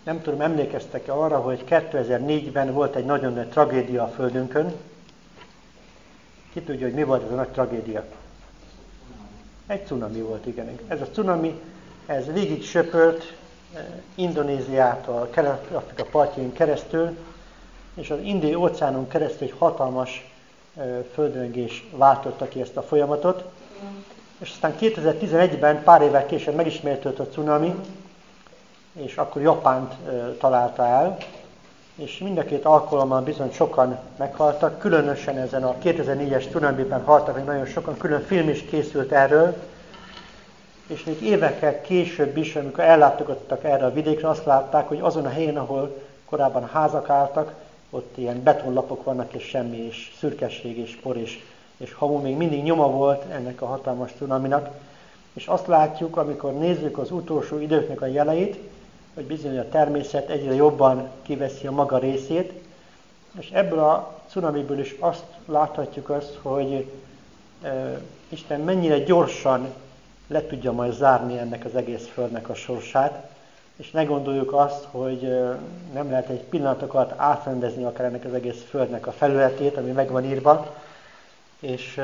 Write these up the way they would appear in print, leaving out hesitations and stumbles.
Nem tudom, emlékeztek-e arra, hogy 2004-ben volt egy nagyon nagy tragédia a Földünkön. Ki tudja, hogy mi volt ez a nagy tragédia? Egy cunami volt, igen. Ez a cunami, ez végig söpört Indonéziától, Kelet-Afrika partjain keresztül, és az Indiai óceánon keresztül egy hatalmas földrengés váltotta ki ezt a folyamatot. És aztán 2011-ben, pár évvel később megismétlődött a cunami, és akkor Japánt találta el, és mind a két alkalommal bizony sokan meghaltak, különösen ezen a 2004-es cunamiben haltak, hogy nagyon sokan, külön film is készült erről, és még évekkel később is, amikor ellátogattak erre a vidékre, azt látták, hogy azon a helyen, ahol korábban házak álltak, ott ilyen betonlapok vannak, és semmi, és szürkesség, és por, és hamu, még mindig nyoma volt ennek a hatalmas cunaminak. És azt látjuk, amikor nézzük az utolsó időknek a jeleit, hogy bizony a természet egyre jobban kiveszi a maga részét, és ebből a cunamiből is azt láthatjuk hogy Isten mennyire gyorsan le tudja majd zárni ennek az egész földnek a sorsát, és ne gondoljuk azt, hogy nem lehet egy pillanatokat átrendezni akár ennek az egész földnek a felületét, ami meg van írva, és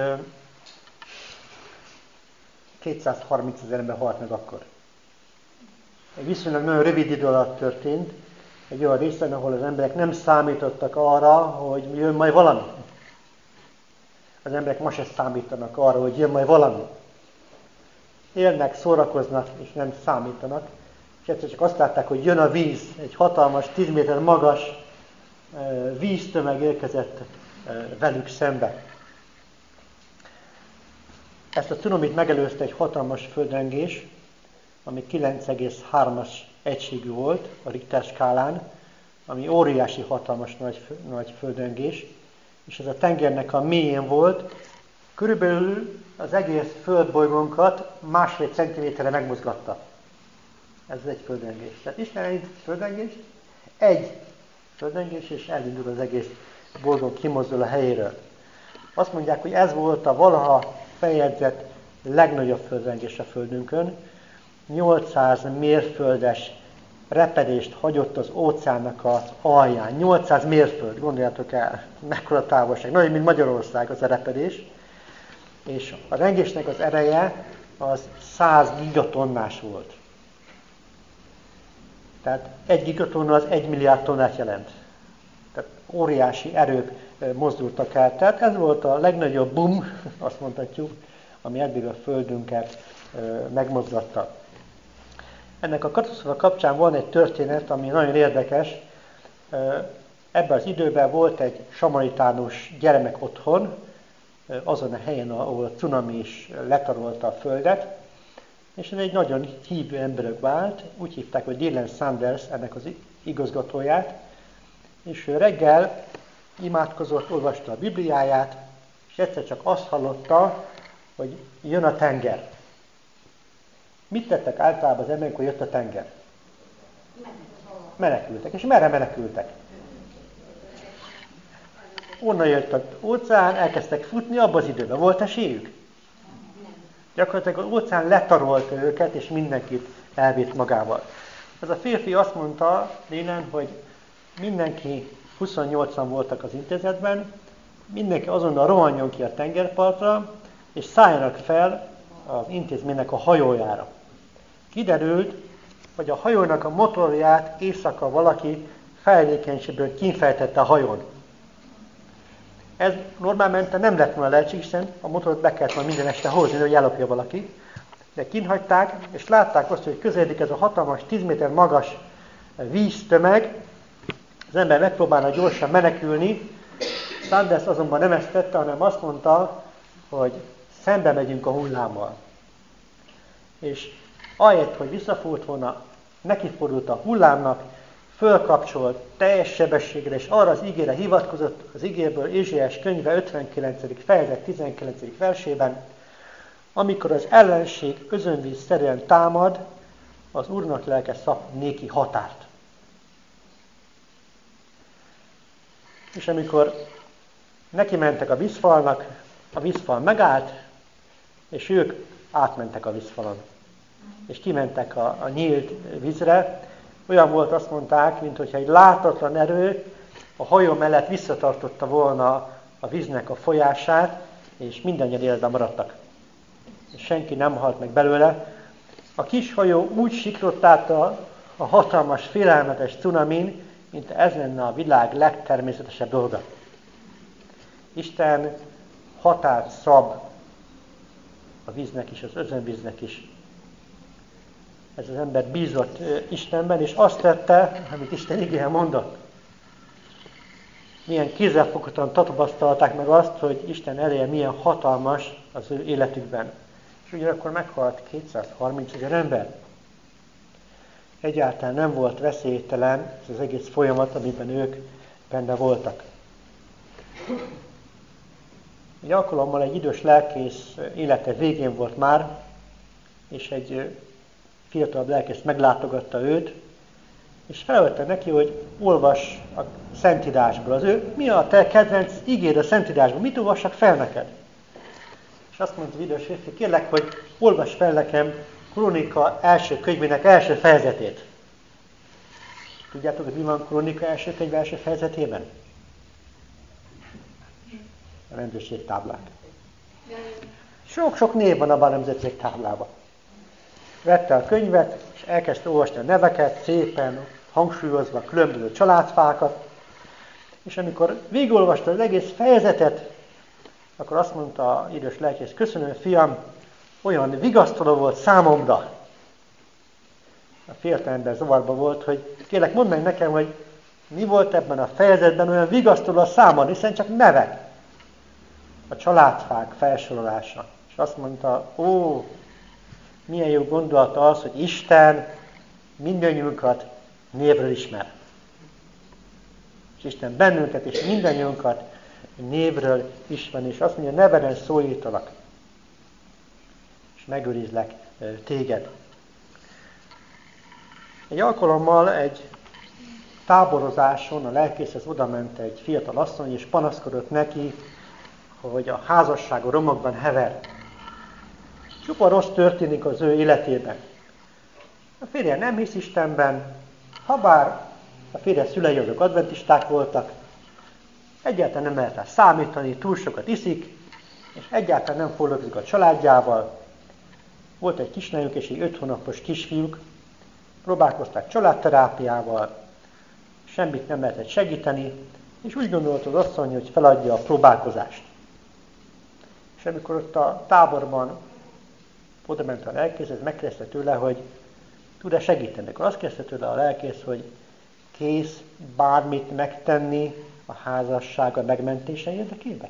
230 000 ember halt meg akkor. Egy viszonylag nagyon rövid idő alatt történt, egy olyan részen, ahol az emberek nem számítottak arra, hogy jön majd valami. Az emberek ma se számítanak arra, hogy jön majd valami. Élnek, szórakoznak, és nem számítanak. És egyszer csak azt látták, hogy jön a víz, egy hatalmas, 10 méter magas víztömeg érkezett velük szembe. Ezt a cunamit megelőzte egy hatalmas földrengés, ami 9,3-as egységű volt a Richter skálán, ami óriási, hatalmas nagy földrengés, és ez a tengernek a mélyén volt, körülbelül az egész földbolygónkat 1,5 centiméterre megmozgatta. Ez egy földrengés. Tehát Isten elindít földrengést, egy földrengés, és elindul az egész bolygón, kimozdul a helyéről. Azt mondják, hogy ez volt a valaha feljegyzett legnagyobb földrengés a Földünkön. 800 mérföldes repedést hagyott az óceánnak az alján. 800 mérföld, gondoljátok el, mekkora távolság. Nagyon, mint Magyarország az a repedés. És a rengésnek az ereje az 100 gigatonnás volt. Tehát 1 gigatonna az 1 milliárd tonnát jelent. Tehát óriási erők mozdultak el. Tehát ez volt a legnagyobb boom, azt mondhatjuk, ami eddig a Földünket megmozgatta. Ennek a katasztrófa kapcsán van egy történet, ami nagyon érdekes. Ebben az időben volt egy samaritánus gyermek otthon, azon a helyen, ahol a cunami is letarolta a földet, és ez egy nagyon hívő emberek vált, úgy hívták, hogy Dylan Sanders, ennek az igazgatóját, és ő reggel imádkozott, olvasta a Bibliáját, és egyszer csak azt hallotta, hogy jön a tenger. Mit tettek általában az emberek, hogy jött a tenger? Menekültek. És merre menekültek? Onnan jött az óceán, elkezdtek futni, abban az időben volt esélyük? Gyakorlatilag az óceán letarolta őket, és mindenkit elvitt magával. Ez a férfi azt mondta Dylan, hogy mindenki, 28-an voltak az intézetben, mindenki azonnal rohanjon ki a tengerpartra, és szálljanak fel az intézménynek a hajójára. Kiderült, hogy a hajónak a motorját éjszaka valaki fejlékenységből kínfejtette a hajón. Ez normálmente nem lett volna lehetséges, hiszen a motort be kellett volna minden este hozni, hogy ellopja valaki. De kínhagyták, és látták azt, hogy közeledik ez a hatalmas, 10 méter magas víztömeg. Az ember megpróbálna gyorsan menekülni. Sanders azonban nem ezt tette, hanem azt mondta, hogy szembe megyünk a hullámmal. És ahelyett, hogy visszafordult volna, nekifordult a hullámnak, fölkapcsolt teljes sebességre, és arra az igére hivatkozott, az igéből Ézsaiás könyve 59. fejezet 19. versében, amikor az ellenség özönvízszerűen támad, az Úrnak lelke szab néki határt. És amikor neki mentek a vízfalnak, a vízfal megállt, és ők átmentek a vízfalon. És kimentek a nyílt vízre, Olyan volt, azt mondták, mintha egy látatlan erő a hajó mellett visszatartotta volna a víznek a folyását, és mindannyian életben maradtak. És senki nem halt meg belőle. A kis hajó úgy siklott át a hatalmas, félelmetes cunamin, mint ez lenne a világ legtermészetesebb dolga. Isten határt szab a víznek is, az özönvíznek is. Ez az ember bízott Istenben, és azt tette, amit Isten igéje mondott. Milyen kézzelfoghatóan tapasztalták meg azt, hogy Isten ereje milyen hatalmas az ő életükben. És ugyanakkor meghalt 230 000 ember. Egyáltalán nem volt veszélytelen ez az egész folyamat, amiben ők benne voltak. Egy alkalommal egy idős lelkész élete végén volt már, és egy fiatalabb lelkész meglátogatta őt, és felölte neki, hogy olvas a Szentírásból. Mi a te kedvenc igéd a Szentírásból? Mit olvassak fel neked? És azt mondta az idős férfi, kérlek, hogy olvass fel nekem Krónika első könyvének első fejezetét. Tudjátok, hogy mi van Krónika első könyv első fejezetében? A nemzetségtáblák. Sok-sok név van abban a nemzetségtáblában. Vette a könyvet, és elkezdte olvasni a neveket, szépen hangsúlyozva különböző családfákat, és amikor végigolvasta az egész fejezetet, akkor azt mondta az idős lelkész, köszönöm, fiam, olyan vigasztaló volt számomra. A fiatalember zavarba volt, hogy kérlek, mondd meg nekem, hogy mi volt ebben a fejezetben olyan vigasztaló a számon, hiszen csak nevek. A családfák felsorolása. És azt mondta, milyen jó gondolata az, hogy Isten mindannyiunkat névről ismer. És Isten bennünket és mindannyiunkat névről ismer, és azt mondja, neveden szólítalak, és megőrizlek téged. Egy alkalommal egy táborozáson a lelkészhez odament egy fiatal asszony, és panaszkodott neki, hogy a házassága romokban hever. Csupa rossz történik az ő életében. A férje nem hisz Istenben, habár a férje szülei azok adventisták voltak, egyáltalán nem lehet rá számítani, túl sokat iszik, és egyáltalán nem foglalkozik a családjával. Volt egy kislányt és egy 5 hónapos kisfiúk, próbálkozták családterápiával, semmit nem lehetett segíteni, és úgy gondolt az asszony, hogy feladja a próbálkozást. És amikor ott a táborban oda ment a lelkész, ez megkérdezte tőle, hogy tud-e segíteni. Akkor azt kérdezte tőle a lelkész, hogy kész bármit megtenni a házassága megmentése érdekében.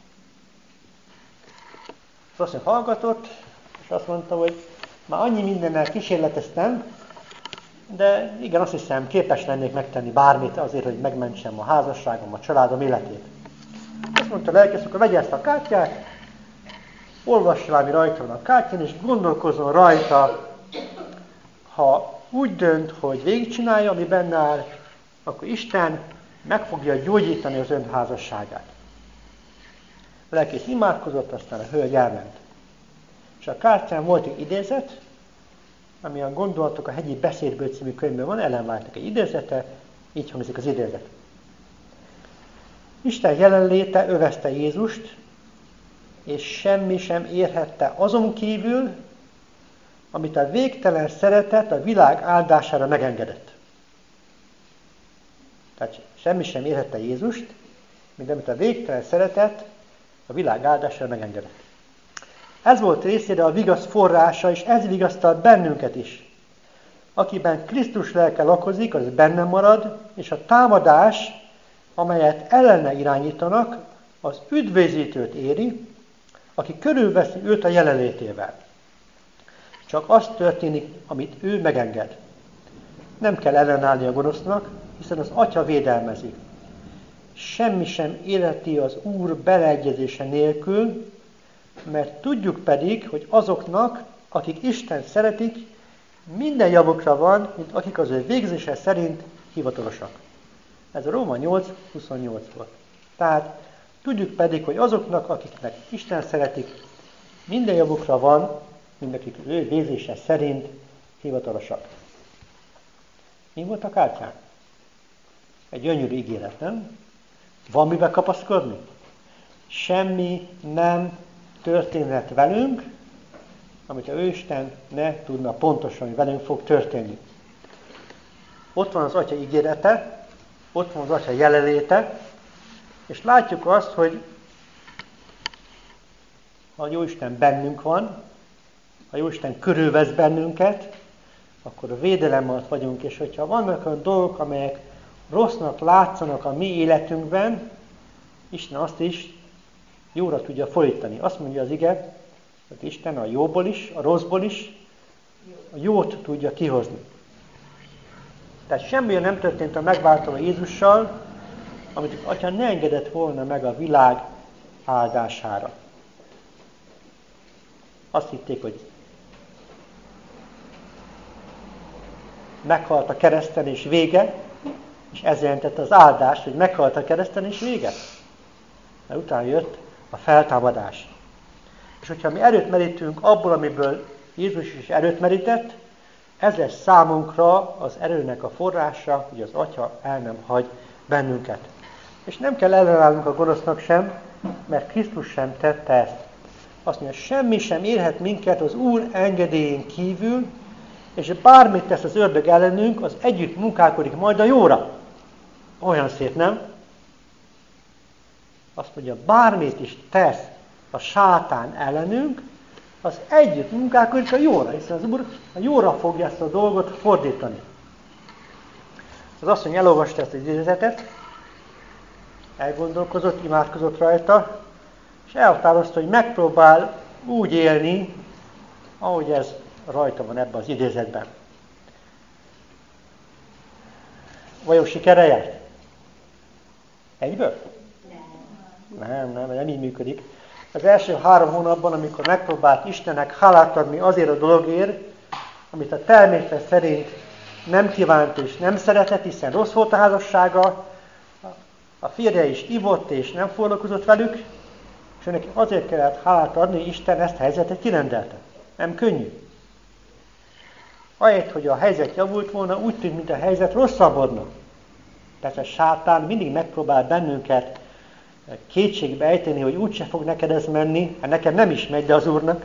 Az asszony hallgatott, és azt mondta, hogy már annyi mindennel kísérleteztem, de igen, azt hiszem, képes lennék megtenni bármit azért, hogy megmentsem a házasságom, a családom életét. Azt mondta a lelkész, akkor vegye ezt a kártyát, olvassa, ami rajta van a kártyán, és gondolkozzon rajta, ha úgy dönt, hogy végigcsinálja, ami benne áll, akkor Isten meg fogja gyógyítani az ön házasságát. A lelkész imádkozott, aztán a hölgy elment. És a kártyán volt egy idézet, ami a Gondolatok a hegyi beszédből című könyvben van, Ellen White-nak egy idézete, így hangzik az idézet. Isten jelenléte övezte Jézust, és semmi sem érhette azon kívül, amit a végtelen szeretet a világ áldására megengedett. Tehát semmi sem érhette Jézust, mint amit a végtelen szeretet a világ áldására megengedett. Ez volt részére a vigasz forrása, és ez vigasztalt bennünket is. Akiben Krisztus lelke lakozik, az bennem marad, és a támadás, amelyet ellene irányítanak, az üdvözítőt éri, aki körülveszi őt a jelenlétével. Csak az történik, amit ő megenged. Nem kell ellenállni a gonosznak, hiszen az Atya védelmezi. Semmi sem életi az Úr beleegyezése nélkül, mert tudjuk pedig, hogy azoknak, akik Istent szeretik, minden javukra van, mint akik az ő végzése szerint hivatalosak. Ez a Róma 8:28 volt. Tehát tudjuk pedig, hogy azoknak, akiknek Isten szeretik, minden javukra van, mint akik az ő végzése szerint hivatalosak. Mi volt a kártyán? Egy gyönyörű ígéret, nem? Van mivel kapaszkodni? Semmi nem történhet velünk, amit a Isten ne tudna pontosan, hogy velünk fog történni. Ott van az Atya ígérete, ott van az Atya jelenléte, és látjuk azt, hogy ha a Jóisten bennünk van, ha Jóisten körülvesz bennünket, akkor a védelem alatt vagyunk, és hogyha vannak olyan dolgok, amelyek rossznak látszanak a mi életünkben, Isten azt is jóra tudja fordítani. Azt mondja az ige, hogy Isten a jóból is, a rosszból is a jót tudja kihozni. Tehát semmi nem történt a megváltó Jézussal, amit az Atya ne engedett volna meg a világ áldására. Azt hitték, hogy meghalt a kereszten és vége, és ez jelentette az áldást, hogy meghalt a kereszten és vége. Mert utána jött a feltámadás. És hogyha mi erőt merítünk abból, amiből Jézus is erőt merített, ez lesz számunkra az erőnek a forrása, hogy az Atya el nem hagy bennünket. És nem kell ellenállnunk a gonosznak sem, mert Krisztus sem tette ezt. Azt mondja, semmi sem érhet minket az Úr engedélyén kívül, és bármit tesz az ördög ellenünk, az együtt munkálkodik majd a jóra. Olyan szép, nem? Azt mondja, bármit is tesz a sátán ellenünk, az együtt munkálkodik a jóra, hiszen az Úr a jóra fogja ezt a dolgot fordítani. Az asszony elolvasta ezt az idézetet, elgondolkozott, imádkozott rajta, és elhatározta, hogy megpróbál úgy élni, ahogy ez rajta van ebben az idézetben. Vajon sikerre járt? Egyből? Nem így működik. Az első 3 hónapban, amikor megpróbált Istennek hálát adni azért a dologért, amit a természet szerint nem kívánt és nem szeretett, hiszen rossz volt a házassága, a férje is ivott és nem foglalkozott velük, és neki azért kellett hálát adni, hogy Isten ezt a helyzetet kirendelte. Nem könnyű. Ahelyett, hogy a helyzet javult volna, úgy tűnt, mint a helyzet rosszabbodna. Persze sátán mindig megpróbál bennünket kétségbe ejteni, hogy úgyse fog neked ez menni, hát nekem nem is megy, de az Úrnak.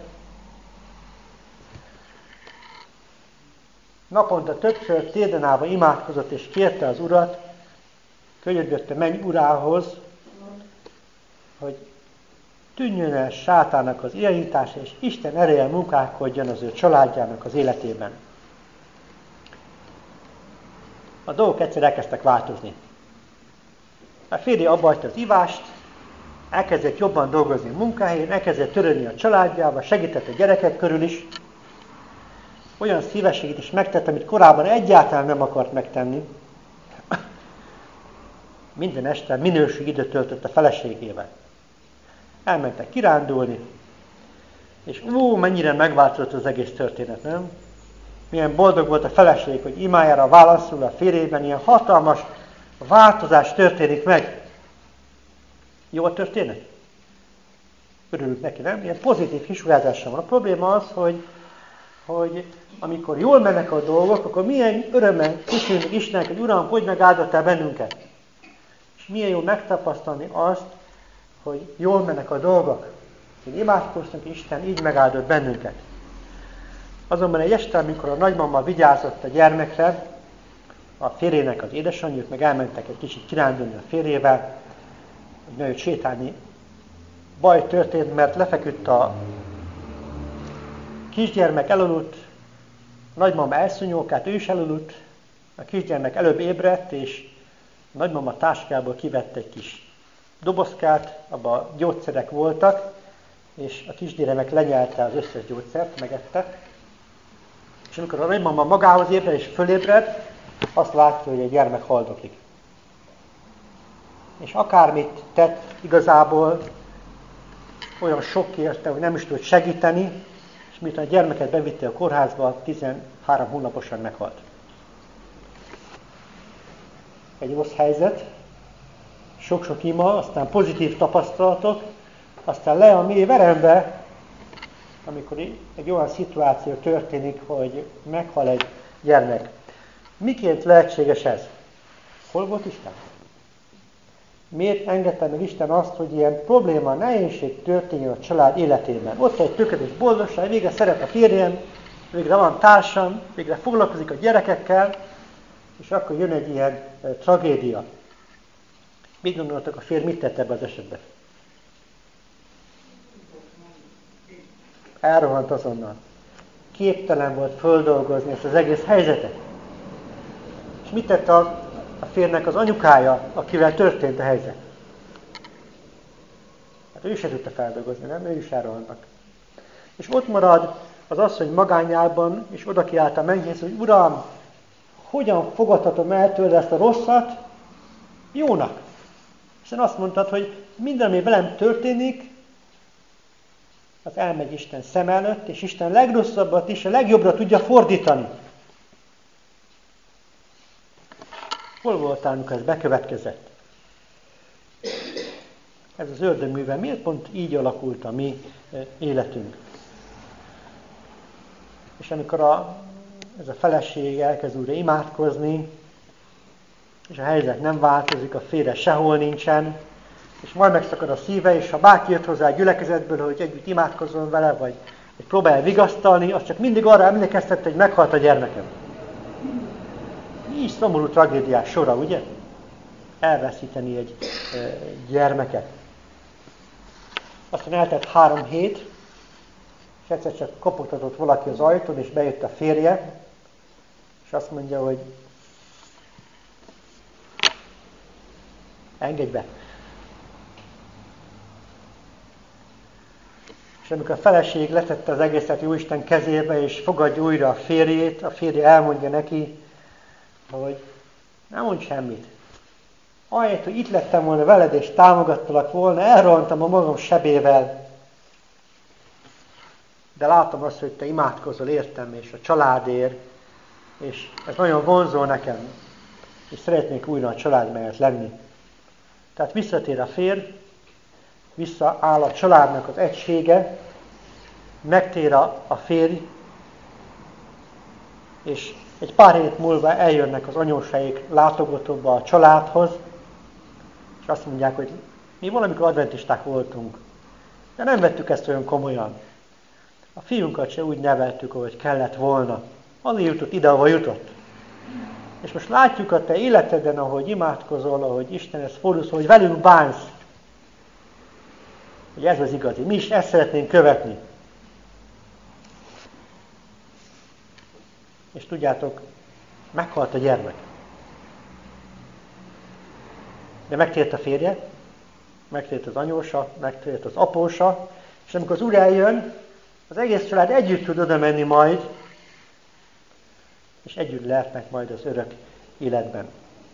Naponta többször térden állva imádkozott és kérte az Urat, könyörgötte menj Urához, hogy tűnjön el sátának az irányítása, és Isten ereje munkálkodjon az ő családjának az életében. A dolgok egyszer elkezdtek változni. A férje abba hagyta az ivást, elkezdett jobban dolgozni a munkahelyén, elkezdett törődni a családjával, segített a gyerekek körül is. Olyan szívességet is megtett, amit korábban egyáltalán nem akart megtenni. Minden este minőségi időt töltött a feleségével. Elmentek kirándulni, és mennyire megváltozott az egész történet, nem? Milyen boldog volt a feleség, hogy imájára válaszul a férjében, ilyen hatalmas változás történik meg. Jó a történet? Örülünk neki, nem? Ilyen pozitív kisugázása van. A probléma az, hogy amikor jól mennek a dolgok, akkor milyen örömmel köszönjük Istennek, hogy Uram, hogy megáldottál bennünket. És milyen jó megtapasztalni azt, hogy jól mennek a dolgok. Hogy imádkoztunk, Isten így megáldott bennünket. Azonban egy este, amikor a nagymama vigyázott a gyermekre, a férjének az édesanyjuk, meg elmentek egy kicsit kirándulni a férjével, hogy nagyot sétálni. Baj történt, mert lefeküdt a kisgyermek, elaludt, a nagymama elszúnyókát, ő is elaludt, a kisgyermek előbb ébredt, és a nagymama táskából kivett egy kis dobozkát, abban gyógyszerek voltak, és a kisgyermek lenyelte az összes gyógyszert, megette. És amikor a nagymama magához ébred és fölébred, azt látja, hogy a gyermek haldoklik. És akármit tett, igazából olyan sok érte, hogy nem is tud segíteni, és miután a gyermeket bevitte a kórházba, 13 hónaposan meghalt. Egy rossz helyzet, sok-sok ima, aztán pozitív tapasztalatok, aztán le a mély verembe, amikor egy olyan szituáció történik, hogy meghal egy gyermek. Miként lehetséges ez? Hol volt Isten? Miért engedte meg Isten azt, hogy ilyen probléma, nehézség történjen a család életében? Ott egy tökéletes boldogság, végre szeret a férjem, végre van társam, végre foglalkozik a gyerekekkel, és akkor jön egy ilyen tragédia. Mit gondoltak, a férj mit tett ebben az esetben? Elrohant azonnal. Képtelen volt földolgozni ezt az egész helyzetet. És mit tett a férnek az anyukája, akivel történt a helyzet? Hát ő se tudta feldolgozni, nem? Ő is elrohannak. És ott marad az asszony magányában, és oda kiállt a mennyhez, hogy Uram, hogyan fogadhatom el tőle ezt a rosszat jónak? Hiszen azt mondtad, hogy minden, ami velem történik, az elmegy Isten szem előtt, és Isten legrosszabbat is a legjobbra tudja fordítani. Hol voltál, amikor ez bekövetkezett? Ez az ördög műve. Miért pont így alakult a mi életünk? És amikor ez a feleség elkezd újra imádkozni, és a helyzet nem változik, a férje sehol nincsen, és majd megszakad a szíve, és ha bárki jött hozzá a gyülekezetből, hogy együtt imádkozzon vele, vagy próbálja vigasztalni, az csak mindig arra emlékeztette, hogy meghalt a gyermekem. Mi is szomorú tragédiás sora, ugye? Elveszíteni egy gyermeket. Aztán eltelt 3 hét, és egyszer csak kopogtatott valaki az ajtón, és bejött a férje, és azt mondja, hogy engedj be. És amikor a feleség letette az egészet Jóisten kezébe, és fogadja újra a férjét, a férje elmondja neki, hogy nem mondj semmit. Ahelyett, hogy itt lettem volna veled, és támogattalak volna, elrohantam a magam sebével. De látom azt, hogy te imádkozol értem, és a családért, és ez nagyon vonzó nekem, és szeretnék újra a család mellett lenni. Tehát visszatér a férj, visszaáll a családnak az egysége, megtér a férj, és egy pár hét múlva eljönnek az anyósaik látogatóba a családhoz, és azt mondják, hogy mi valamikor adventisták voltunk, de nem vettük ezt olyan komolyan. A fiunkat se úgy neveltük, ahogy kellett volna. Azért jutott ide, ahol jutott. És most látjuk a te életeden, ahogy imádkozol, ahogy Istenhez fordulsz, hogy velünk bánsz. Hogy ez az igazi. Mi is ezt szeretnénk követni. És tudjátok, meghalt a gyermek. De megtért a férje, megtért az anyósa, megtért az apósa, és amikor az Úr eljön, az egész család együtt tud oda menni majd, és együtt lehetnek majd az örök életben.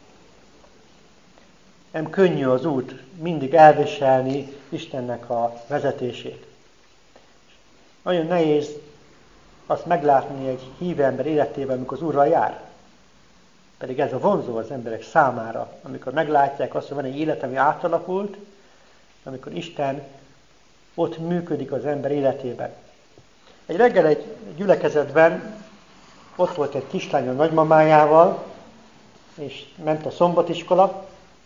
Nem könnyű az út mindig elviselni Istennek a vezetését. Nagyon nehéz azt meglátni egy hívő ember életében, amikor az Úrral jár. Pedig ez a vonzó az emberek számára, amikor meglátják azt, hogy van egy élet, ami átalakult, amikor Isten ott működik az ember életében. Egy reggel egy gyülekezetben ott volt egy kislány a nagymamájával, és ment a szombatiskola,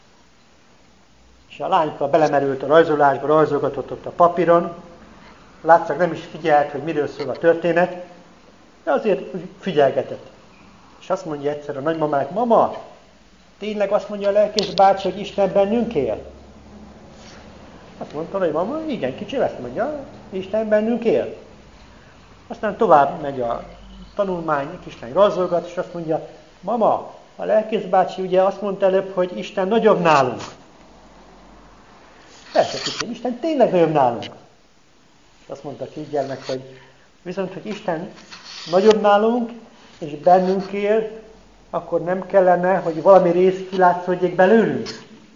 és a lányka belemerült a rajzolásba, rajzolgatott ott a papíron, látszak nem is figyelt, hogy miről szól a történet, de azért figyelgetett. És azt mondja egyszer a nagymamának, mama, tényleg azt mondja a lelkész bácsi, hogy Isten bennünk él? Azt mondta, hogy mama, igen, kicsi, ezt mondja, Isten bennünk él. Aztán tovább megy a tanulmány, a kislány rajzolgat, és azt mondja, mama, a lelkész bácsi ugye azt mondta előbb, hogy Isten nagyobb nálunk. Persze, kicsi, Isten tényleg nagyobb nálunk. És azt mondta a kisgyermek, hogy viszont, hogy Isten nagyobb nálunk, és bennünk él, akkor nem kellene, hogy valami rész kilátszódjék belőlünk.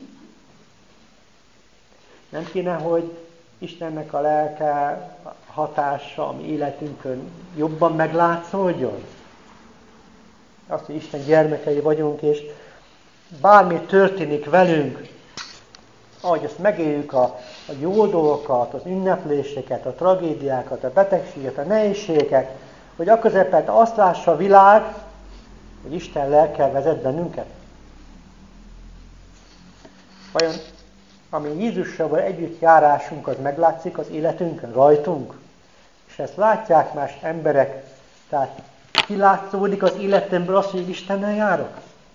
Nem kéne, hogy Istennek a lelke hatása a mi életünkön jobban meglátszódjon. Azt, hogy Isten gyermekei vagyunk, és bármi történik velünk, ahogy ezt megéljük a jó dolgokat, az ünnepléseket, a tragédiákat, a betegséget, a nehézségeket, hogy a közepet azt lássa a világ, hogy Isten lelke vezet bennünket? Vajon ami Jézussal együtt járásunk, az meglátszik az életünkön, rajtunk? És ezt látják más emberek, tehát kilátszódik az életemből az, hogy Istennel járok?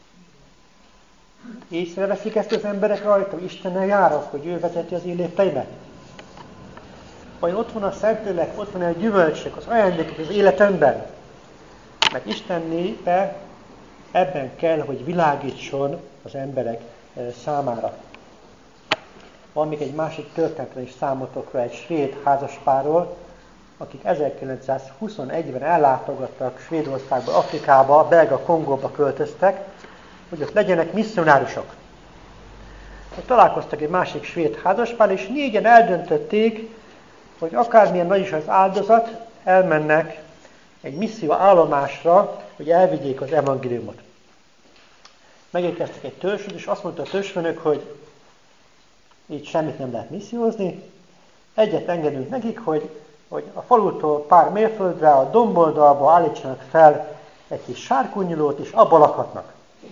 Észreveszik ezt az emberek rajta, hogy Istennel járok, hogy ő vezeti az életeimet? Vagy ott van a Szentlélek, ott van a gyümölcsök, az ajándékok az életemben? Mert Isten népe ebben kell, hogy világítson az emberek számára. Van még egy másik történetre is számotokra egy svéd házaspárról, akik 1921-ben ellátogattak Svédországba, Afrikába, belga Kongóba költöztek, hogy ott legyenek misszionárusok. Ott találkoztak egy másik svéd házaspár, és négyen eldöntötték, hogy akármilyen nagy is az áldozat, elmennek egy misszió állomásra, hogy elvigyék az evangéliumot. Megérkeztek egy törzshöz, és azt mondta a törzsfőnök, hogy így semmit nem lehet missziózni. Egyet engedünk nekik, hogy a falutól pár mérföldre a domboldalba állítsanak fel egy kis sárkúnyulót, és abba lakhatnak.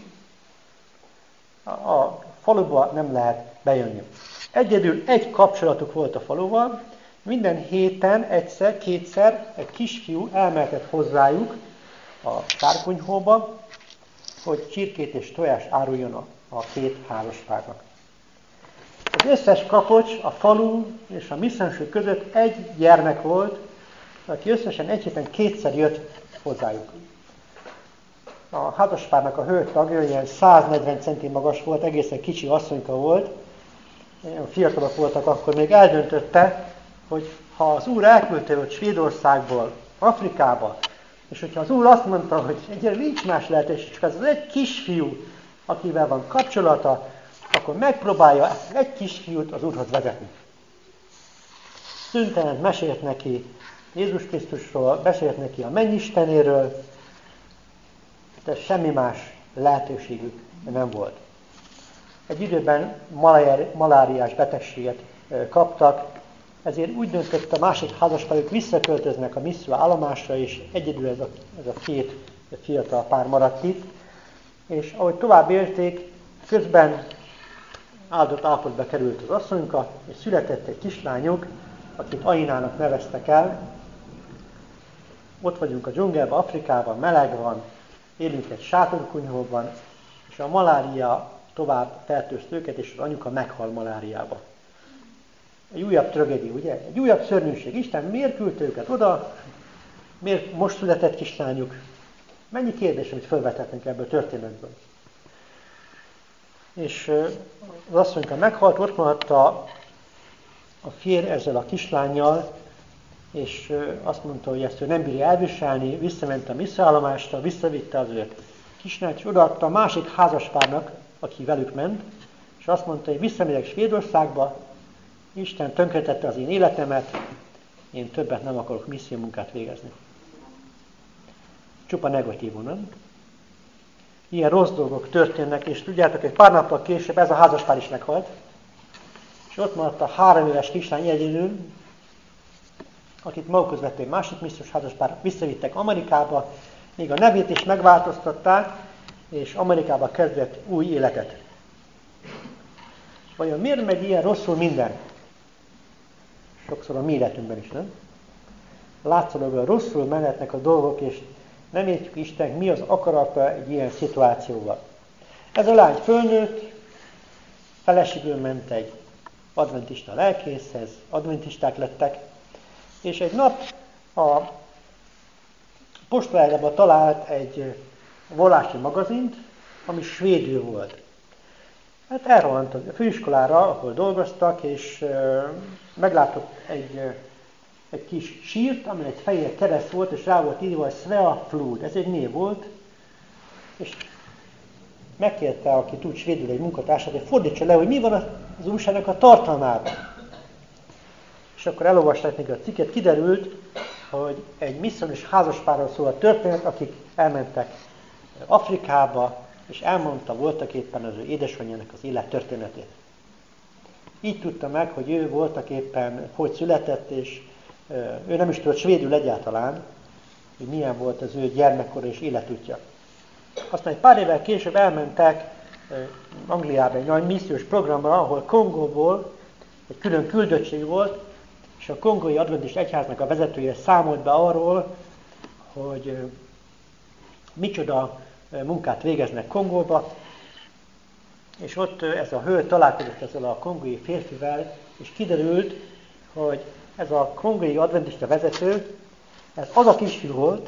A faluba nem lehet bejönni. Egyedül egy kapcsolatuk volt a faluval, minden héten egyszer-kétszer egy kisfiú elmehetett hozzájuk a sárkúnyhóba, hogy csirkét és tojást áruljon a két házaspárnak. Az összes kapocs, a falu és a misszionsok között egy gyermek volt, aki összesen egy héten kétszer jött hozzájuk. A házaspárnak a hölgy tagja ilyen 140 cm magas volt, egészen kicsi asszonyka volt, fiatalok voltak akkor, még eldöntötte, hogy ha az Úr elküldte őt Svédországból, Afrikába, és hogyha az Úr azt mondta, hogy egyre nincs más lehetőség, csak az egy kisfiú, akivel van kapcsolata, akkor megpróbálja ezt egy kisfiút az Úrhoz vezetni. Szüntelen mesélt neki Jézus Krisztusról, beszélt neki a mennyistenéről, de semmi más lehetőségük nem volt. Egy időben maláriás betegséget kaptak, ezért úgy döntött a másik házaspár, hogy visszaköltöznek a misszió állomásra, és egyedül ez a két fiatal pár maradt itt. És ahogy tovább élték, közben áldott állapotba került az asszonyka, és született egy kislányuk, akit Ainának neveztek el. Ott vagyunk a dzsungelben, Afrikában, meleg van, élünk egy sátorkunyhóban, és a malária tovább fertőzt őket, és az anyuka meghal maláriába. Egy újabb tragédia, ugye? Egy újabb szörnyűség. Isten miért küldte őket oda? Miért most született kislányuk? Mennyi kérdés, amit felvethetnek ebből a történetből? És az asszonyka meghalt, ott maradt a férj ezzel a kislánnyal, és azt mondta, hogy ezt ő nem bírja elviselni, visszament a misszióállomásra, visszavitte az ő kislányt, és odaadta a másik házaspárnak, aki velük ment, és azt mondta, hogy visszamegyek Svédországba, Isten tönkretette az én életemet, én többet nem akarok missziómunkát végezni. Csupa negatívum, nem? Ilyen rossz dolgok történnek, és tudjátok, egy pár nappal később ez a házaspár is meghalt, és ott maradt a 3 éves kislány egyedül, akit magukhoz vett egy másik missziós házaspár, visszavittek Amerikába, még a nevét is megváltoztatták, és Amerikába kezdett új életet. Vajon miért megy ilyen rosszul minden? Sokszor a mi életünkben is, nem? Látszólag, hogy rosszul menhetnek a dolgok, és nem értjük Isten, mi az akarata egy ilyen szituációval. Ez a lány fölnőtt, feleségül ment egy adventista lelkészhez, adventisták lettek, és egy nap a postalágyában talált egy vallási magazint, ami svédül volt. Hát elrohant a főiskolára, ahol dolgoztak, és meglátott egy kis sírt, amin egy fehér kereszt volt, és rá volt írva, hogy Svea Flud. Ez egy név volt, és megkérte, aki tud svédül, egy munkatársat, hogy fordítsa le, hogy mi van az újságnak a tartalmában. És akkor elolvasták neki a cikket, kiderült, hogy egy missziós házaspárról szól a történet, akik elmentek Afrikába, és elmondta voltak éppen az ő édesanyjának az élet történetét. Így tudta meg, hogy ő voltak éppen hogy született, és ő nem is tudott svédül egyáltalán, hogy milyen volt az ő gyermekkora és életútja. Aztán egy pár évvel később elmentek Angliába egy nagy missziós programra, ahol Kongóból egy külön küldöttség volt, és a kongói adventista egyháznak a vezetője számolt be arról, hogy micsoda munkát végeznek Kongóba, és ott ez a hölgy találkozott ezzel a kongói férfivel, és kiderült, hogy ez a kongói adventista vezető, ez az a kisfiú volt,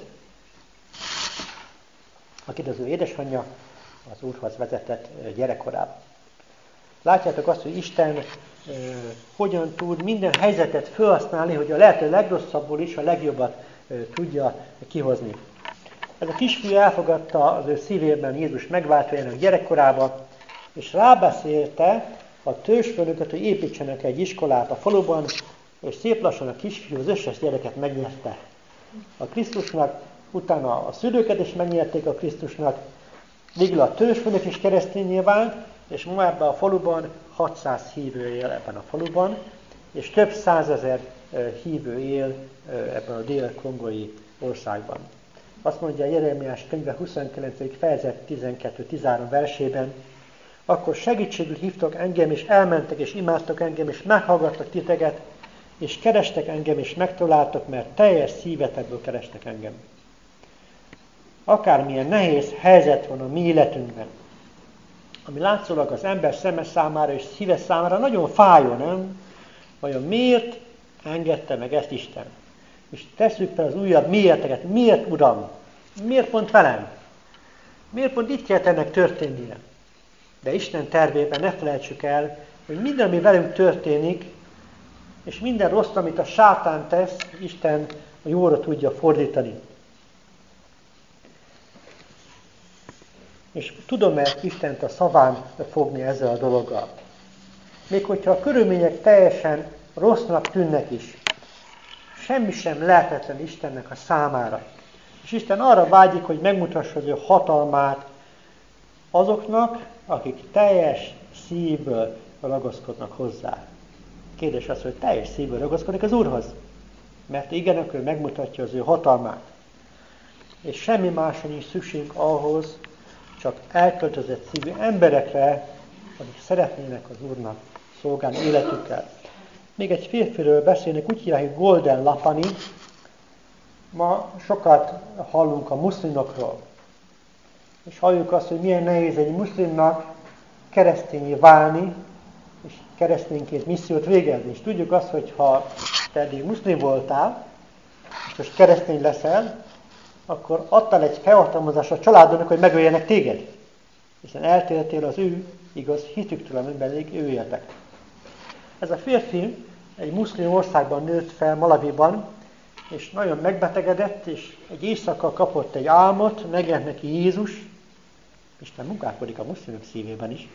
akit az ő édesanyja az Úrhoz vezetett gyerekkorában. Látjátok azt, hogy Isten hogyan tud minden helyzetet felhasználni, hogy a lehető legrosszabbból is a legjobbat tudja kihozni. Ez a kisfiú elfogadta az ő szívében Jézus megváltójának gyerekkorában, és rábeszélte a törzsfőnököt, hogy építsenek egy iskolát a faluban, és szép lassan a kisfiú az összes gyereket megnyerte a Krisztusnak, utána a szülőket is megnyerték a Krisztusnak, végül a törzsfőnök is keresztényé vált, és ma ebben a faluban 600 hívő él ebben a faluban, és több százezer hívő él ebben a dél-kongói országban. Azt mondja Jeremiás könyve 29. fejezet 12-13 versében, akkor segítségül hívtak engem, és elmentek, és imádtak engem, és meghallgattak titeket, és kerestek engem, és megtaláltak, mert teljes szívetekből kerestek engem. Akármilyen nehéz helyzet van a mi életünkben, ami látszólag az ember szeme számára és szíve számára nagyon fájó, nem? Vajon miért engedte meg ezt Isten? És tesszük fel az újabb miérteket. Miért, Uram? Miért pont velem? Miért pont itt kellett ennek történnie? De Isten tervében ne felejtsük el, hogy minden, ami velünk történik, és minden rossz, amit a sátán tesz, Isten a jóra tudja fordítani. És tudom-e Istent a szaván fogni ezzel a dologgal? Még hogyha a körülmények teljesen rossznak tűnnek is, semmi sem lehetetlen Istennek a számára. És Isten arra vágyik, hogy megmutassa az ő hatalmát azoknak, akik teljes szívből ragaszkodnak hozzá. Kérdés az, hogy teljes szívből ragaszkodnak az Úrhoz. Mert igen, akkor megmutatja az ő hatalmát. És semmi másra nincs szükség ahhoz, csak elköltözött szívű emberekre, akik szeretnének az Úrnak szolgálni életükkel. Még egy férfiről beszélnek, úgy hívják, hogy Golden Lapani. Ma sokat hallunk a muszlimokról. És halljuk azt, hogy milyen nehéz egy muszlimnak keresztényé válni, és keresztényként missziót végezni. És tudjuk azt, hogy ha te eddig muszlim voltál, és most keresztény leszel, akkor adtál egy felhatalmazást a családodnak, hogy megöljenek téged. Hiszen eltértél az ő igaz hitüktől, amiben ő éltek. Ez a férfi egy muszlim országban nőtt fel, Malawiban, és nagyon megbetegedett, és egy éjszaka kapott egy álmot, megjelent neki Jézus, Isten munkálkodik a muszlimok szívében is.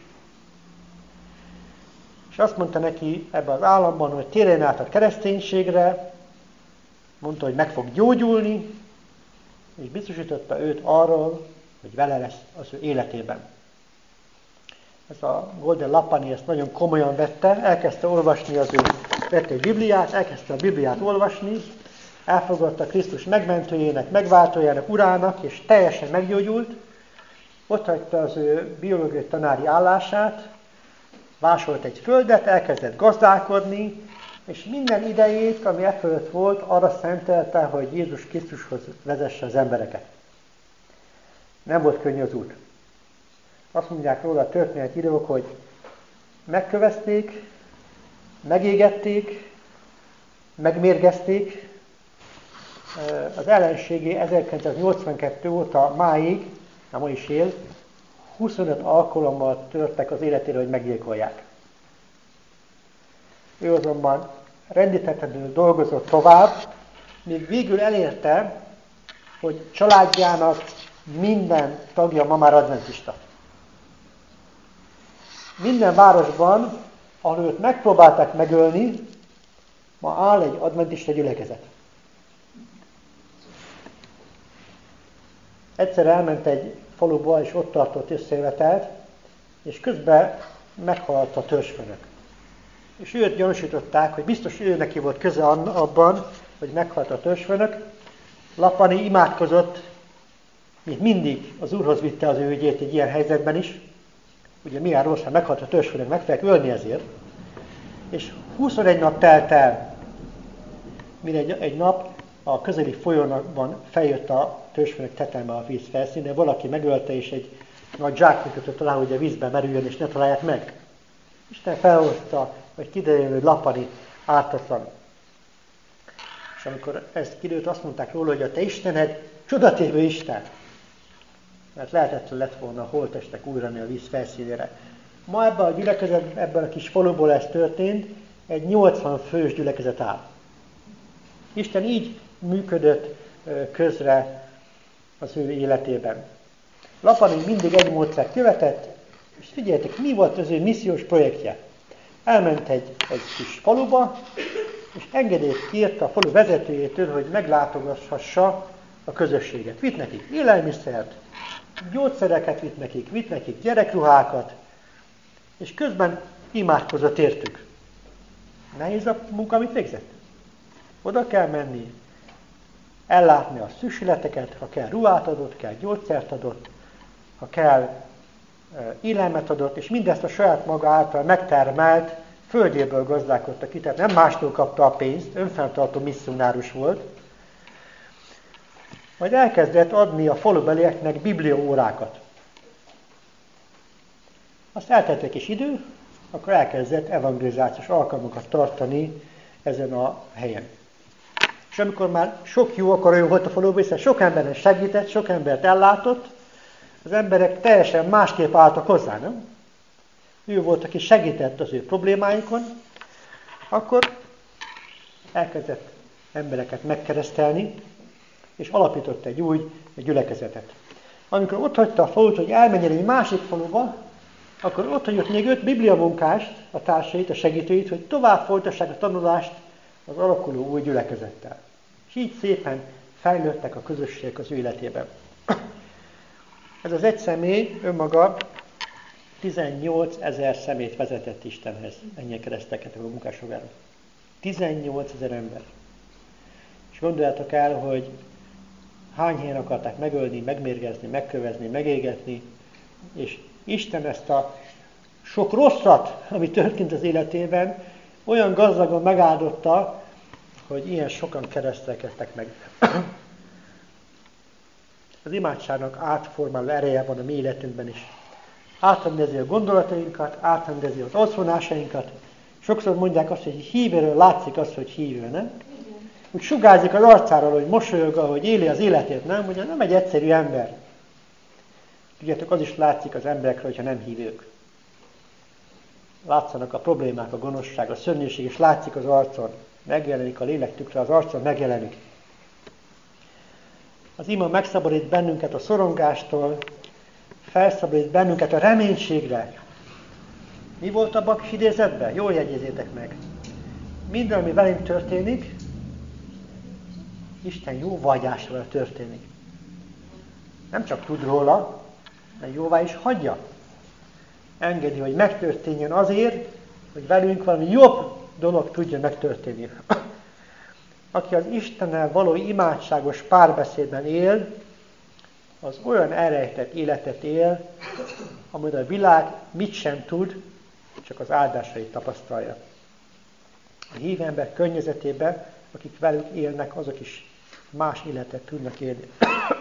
És azt mondta neki ebben az államban, hogy térjen át a kereszténységre, mondta, hogy meg fog gyógyulni, és biztosította őt arról, hogy vele lesz az ő életében. Ez a Golden Lapani ezt nagyon komolyan vette, elkezdte olvasni vette egy Bibliát, elkezdte a Bibliát olvasni, elfogadta Krisztus megmentőjének, megváltójának, urának, és teljesen meggyógyult. Ott hagyta az ő biológiai tanári állását, vásolt egy földet, elkezdett gazdálkodni, és minden idejét, ami e fölött volt, arra szentelte, hogy Jézus Krisztushoz vezesse az embereket. Nem volt könnyű az út. Azt mondják róla a történetírók, hogy megkövezték, megégették, megmérgezték. Az ellenségé 1982 óta máig, ma is él, 25 alkalommal törtek az életére, hogy meggyilkolják. Ő azonban rendítetlenül dolgozott tovább, míg végül elérte, hogy családjának minden tagja ma már adventista. Minden városban, ahol őt megpróbálták megölni, ma áll egy adventista gyülekezet. Egyszer elment egy faluba, és ott tartott összejövetelt, és közben meghalt a törzsfőnök. És őt gyanúsították, hogy biztos ő neki volt köze abban, hogy meghalt a törzsfőnök. Lapani imádkozott mint mindig az Úrhoz vitte az ő ügyét egy ilyen helyzetben is. Ugye milyen rossz, ha meghalt a törzsfőnök, meg fogják ölni ezért. És 21 nap telt el, mire egy nap a közeli folyóban feljött a törzsfőnök tetembe a víz felszínre, valaki megölte, és egy nagy zsákot kötött alá, hogy a vízbe merüljön, és ne találják meg. Isten felhozta, hogy kiderüljön, hogy Lapani ártatlan. És amikor ezt kiderült, azt mondták róla, hogy a te Istened csodatévő Isten. Mert lehetetlen lett volna a holttestek újrani a víz felszínére. Ma ebben a gyülekezetben, ebben a kis faluból ez történt, egy 80 fős gyülekezet áll. Isten így működött közre az ő életében. Lapani mindig egy módszert követett, és figyeljetek, mi volt az ő missziós projektje. Elment egy kis faluba, és engedélyt kért a falu vezetőjétől, hogy meglátogassa a közösséget. Vitt nekik élelmiszert, gyógyszereket vitt nekik gyerekruhákat, és közben imádkozott értük. Nehéz a munka, amit végzett. Oda kell menni, ellátni a szükségleteket, ha kell ruhát adott, kell gyógyszert adott, ha kell élelmet adott, és mindezt a saját maga által megtermelt földjéből gazdálkodta ki, tehát nem mástól kapta a pénzt, önfenntartó misszionárus volt. Majd elkezdett adni a falubelieknek bibliaórákat. Azt eltelt egy kis idő, akkor elkezdett evangelizációs alkalmakat tartani ezen a helyen. És amikor már sok jó akaró volt a faluban, hiszen sok emberen segített, sok embert ellátott, az emberek teljesen másképp álltak hozzá, nem? Ő volt, aki segített az ő problémáikon, akkor elkezdett embereket megkeresztelni, és alapított egy új gyülekezetet. Amikor ott hagyta a falut, hogy elmenjen egy másik faluba, akkor ott hagyott még 5 bibliamunkást, a társait, a segítőit, hogy tovább folytassák a tanulást az alakuló új gyülekezettel. És így szépen fejlődtek a közösségek az ő életében. Ez az egy személy önmaga 18 000 szemét vezetett Istenhez, ennyi kereszteket a munkásságára. 18 000 ember. És gondoljátok el, hogy hány helyen akarták megölni, megmérgezni, megkövezni, megégetni, és Isten ezt a sok rosszat, ami történt az életében, olyan gazdagon megáldotta, hogy ilyen sokan keresztelkedtek meg. Az imádságnak átformáló ereje van a mi életünkben is. Átrendezi a gondolatainkat, átrendezi az arcvonásainkat. Sokszor mondják azt, hogy hívőről látszik azt, hogy hívő, nem? Úgy sugárzik az arcáról, hogy mosolyog, hogy éli az életét, nem? Ugye nem egy egyszerű ember. Tudjátok, az is látszik az emberekről, hogyha nem hívők. Látszanak a problémák, a gonoszság, a szörnyűség, és látszik az arcon. Megjelenik a lélek tükre, az arcon megjelenik. Az ima megszabadít bennünket a szorongástól, felszabadít bennünket a reménységre. Mi volt abban a kis idézetben? Jól jegyezzétek meg. Minden, ami velünk történik, Isten jóvágyásával történik. Nem csak tud róla, de jóvá is hagyja. Engedi, hogy megtörténjen azért, hogy velünk valami jobb dolog tudjon megtörténni. Aki az Istennel való imádságos párbeszédben él, az olyan elrejtett életet él, amely a világ mit sem tud, csak az áldásait tapasztalja. A hívő ember környezetében, akik velük élnek, azok is más életet tudnak élni.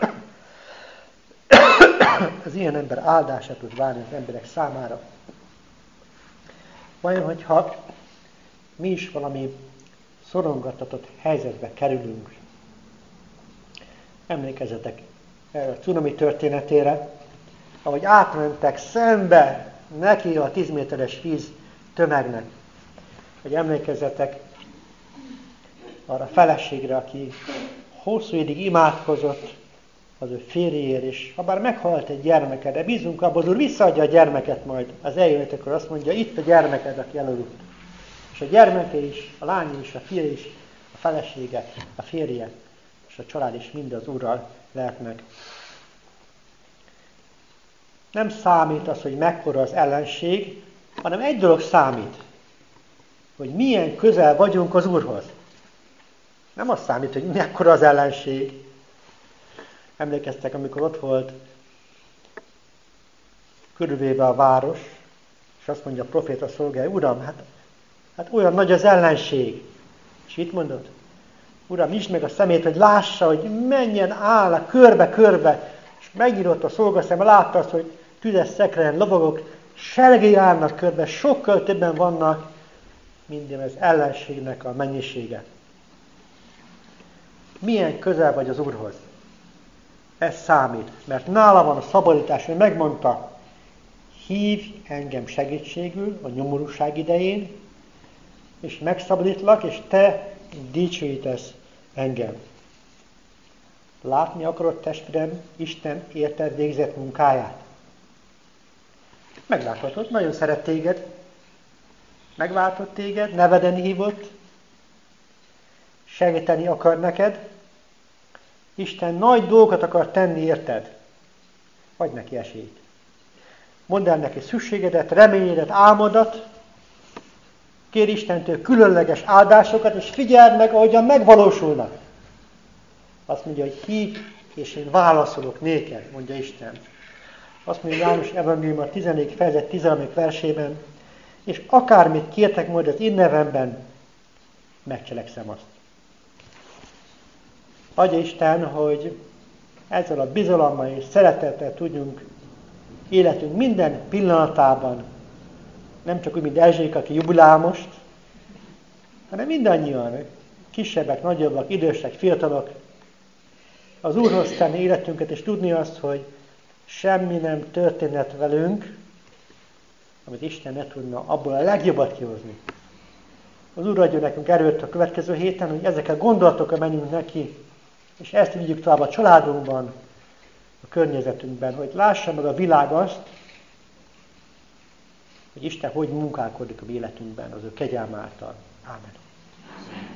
Az ilyen ember áldását tud válni az emberek számára. Vajon, hogyha mi is valami szorongattatott helyzetbe kerülünk, emlékezzetek erre a cunami történetére, ahogy átmentek szembe neki a 10 méteres víz tömegnek. Hogy emlékezzetek arra a feleségre, aki hosszú ideig imádkozott az ő férjéért, és ha bár meghalt egy gyermeke, de bízunk abban, hogy Úr visszaadja a gyermeket majd az eljövetekor, azt mondja, itt a gyermeked, aki elaludt. És a gyermeke is, a lánya is, a fia is, a felesége, a férje, és a család is mind az Úrral lehetnek. Nem számít az, hogy mekkora az ellenség, hanem egy dolog számít, hogy milyen közel vagyunk az Úrhoz. Nem az számít, hogy mekkora az ellenség. Emlékeztek, amikor ott volt körülvéve a város, és azt mondja a proféta szolgája, Uram, hát olyan nagy az ellenség. És itt mondod, Uram, nyisd meg a szemét, hogy lássa, hogy menjen áll körbe-körbe, és megnyílt a szolgaszeme, látta azt, hogy tüzes szekregen lovagok, sergé állnak körbe, sokkal többen vannak, mint az ellenségnek a mennyisége. Milyen közel vagy az Úrhoz? Ez számít, mert nála van a szabadítás, hogy megmondta, hívj engem segítségül a nyomorúság idején, és megszabadítlak, és te dicsőítesz engem. Látni akarod, testvérem, Isten érted végzett munkáját? Megláthatod, nagyon szeret téged, megváltott téged, neveden hívott, segíteni akar neked. Isten nagy dolgokat akar tenni, érted? Adj neki esélyt. Mondd el neki szükségedet, reményedet, álmodat. Kérj Istentől különleges áldásokat, és figyeld meg, ahogyan megvalósulnak. Azt mondja, hogy hívj, és én válaszolok néked, mondja Isten. Azt mondja János Evangélium a 14. fejezet 13. versében, és akármit kértek majd az én nevemben, megcselekszem azt. Adja Isten, hogy ezzel a bizalommal és szeretettel tudjunk életünk minden pillanatában, nem csak úgy, mint Erzsék, aki jubilál most, hanem mindannyian, kisebbek, nagyobbak, idősek, fiatalok, az Úrhoz tenni életünket, és tudni azt, hogy semmi nem történhet velünk, amit Isten ne tudna abból a legjobbat kihozni. Az Úr adja nekünk erőt a következő héten, hogy ezekkel gondolatokkal menjünk neki, és ezt vigyük tovább a családunkban, a környezetünkben, hogy lássa meg a világ azt, hogy Isten hogy munkálkodik a életünkben, az ő kegyelme által. Ámen.